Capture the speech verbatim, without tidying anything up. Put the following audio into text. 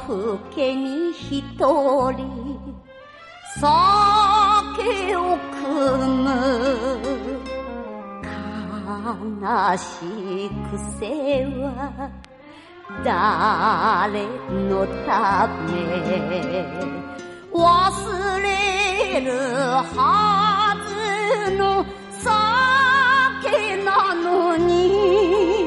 ふけに一人酒を酌む悲しい癖は誰のため忘れるはずの酒なのに